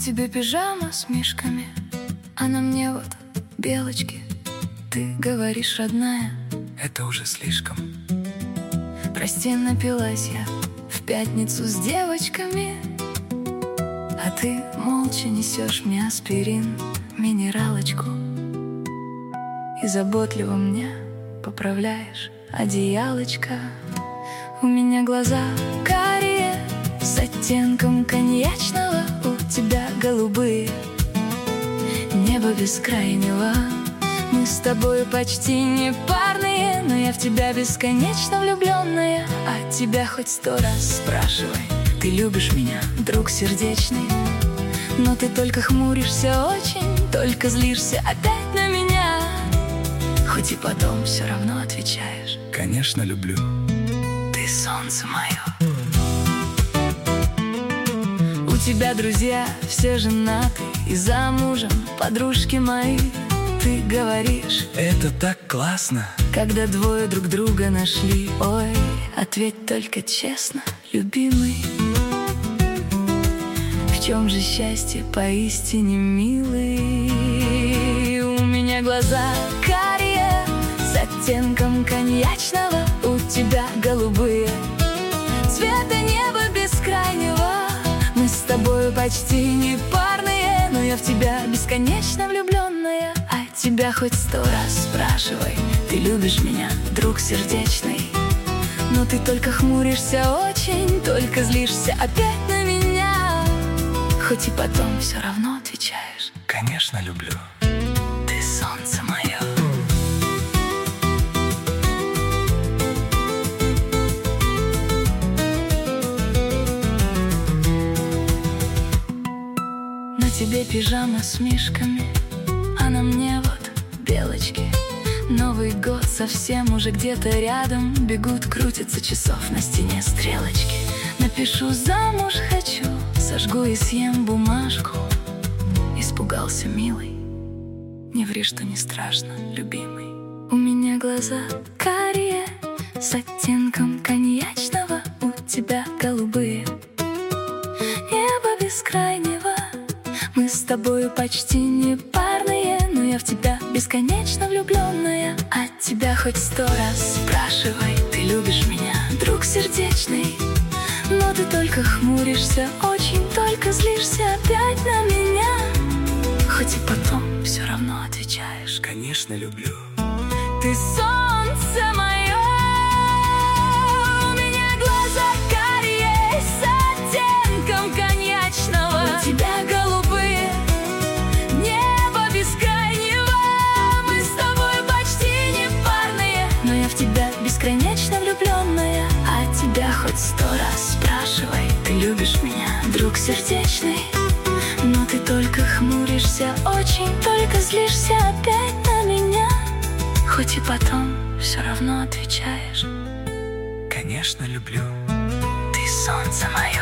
тебе пижама с мишками, а на мне вот белочки. Ты говоришь, родная, это уже слишком. прости, напилась я в пятницу с девочками, а ты молча несешь мне аспирин, минералочку, и заботливо мне поправляешь одеялочко. У меня глаза карие с оттенком коньячного, у тебя голубые, небо бескрайнего. Мы с тобой почти не парные, но я в тебя бесконечно влюбленная. А тебя хоть 100 раз спрашивай, ты любишь меня, друг сердечный. Но ты только хмуришься очень, только злишься опять на меня. Хоть и потом все равно отвечаешь, конечно, люблю. ты солнце мое. У тебя друзья все женаты и замужем, подружки мои. Ты говоришь, это так классно, когда двое друг друга нашли. Ой, ответь только честно, любимый, в чем же счастье поистине милый? У меня глаза карие с оттенком коньячного, у тебя голубые, цвета неба бескрайнего. Мы с тобой почти не парные, но я в тебя бесконечно влюбленная. А тебя хоть 100 раз спрашивай, ты любишь меня, друг сердечный. Но ты только хмуришься очень, только злишься опять на меня. Хоть и потом все равно отвечаешь, конечно, люблю. ты солнце мое. На тебе пижама с мишками, а на мне вот белочки. Новый год совсем уже где-то рядом, бегут, крутятся часов на стене стрелочки. Напишу замуж хочу, сожгу и съем бумажку. Испугался, милый, не ври, что не страшно, любимый. У меня глаза карие с оттенком коньячного, у тебя голубые, небо бескрайнего. Мы с тобою почти не парные, но я в тебя бесконечно влюбленная. А тебя хоть 100 раз спрашивай, ты любишь меня, друг сердечный. Но ты только хмуришься очень, только злишься опять на меня. Хоть и потом все равно отвечаешь, конечно, люблю. ты солнце мое. У меня глаза карие с оттенком коньячного, у тебя голубые, небо бескрайнего. Мы с тобой почти не парные, но я в тебя бесконечно влюбленная. А тебя хоть 100 раз спрашивай, ты любишь меня, друг сердечный. Но ты только хмуришься очень, только злишься опять на меня. Хоть и потом все равно отвечаешь, Конечно, люблю. ты солнце мое.